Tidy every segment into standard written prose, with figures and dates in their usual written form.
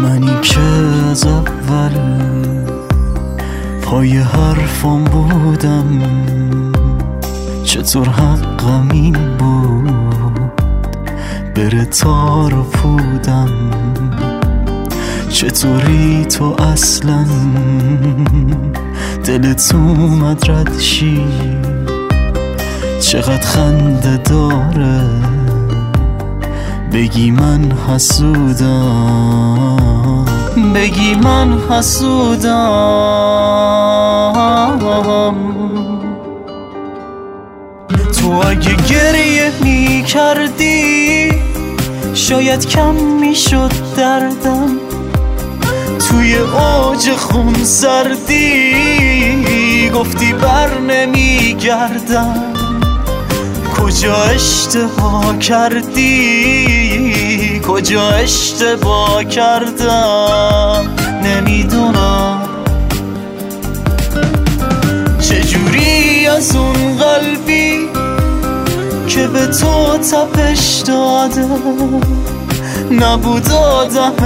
منی که از اول پای حرفم بودم، چطور حقم این بود بره تار و پودم؟ چطوری تو اصلا دلت اومد رد شی؟ چقدر خنده داره بگی من حسودم، بگی من حسودم. تو اگه گریه می کردی شاید کم می شد دردم، توی اوج خون سردی گفتی بر نمی گردم. کجا اشتباه کردی، کجا اشتباه کردم نمیدونم. چجوری از اون قلبی که به تو تپش داده نبود آدم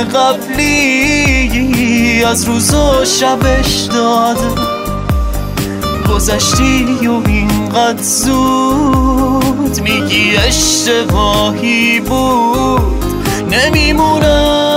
قبلی، از روز و شبش داده گذشتی و اینقدر زود میگی اشتباهی بود نمیمونم.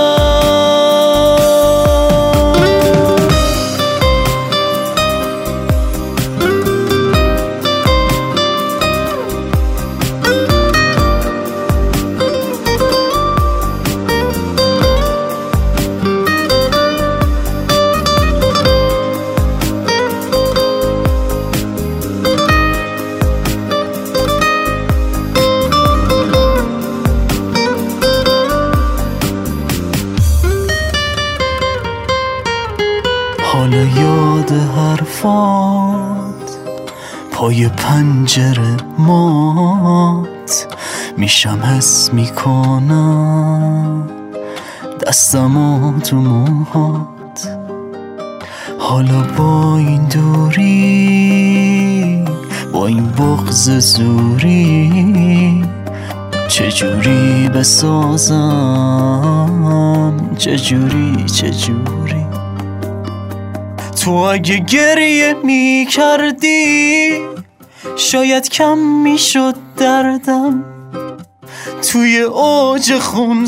حالا یاد حرفات پای پنجره مات میشم، حس میکنم دستم تو موهات. حالا با این دوری، با این بغض زوری چجوری بسازم، چجوری تو اگه گریه می کردی شاید کم می شد دردم، توی اوج خون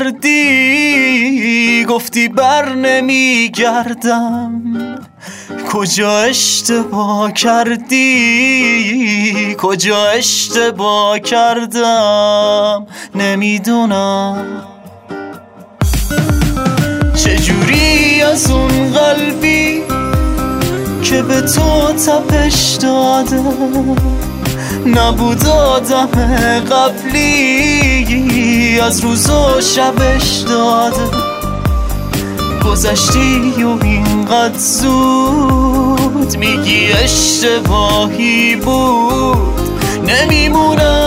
سردی گفتی بر نمی گردم. کجا اشتباه کردی، کجا اشتباه کردم نمیدونم. چجوری از اون قلبی که به تو تپش داده نبود آدم قبلی، از روز و شبش داده گذشتی و اینقدر زود میگی اشتباهی بود نمیمونم.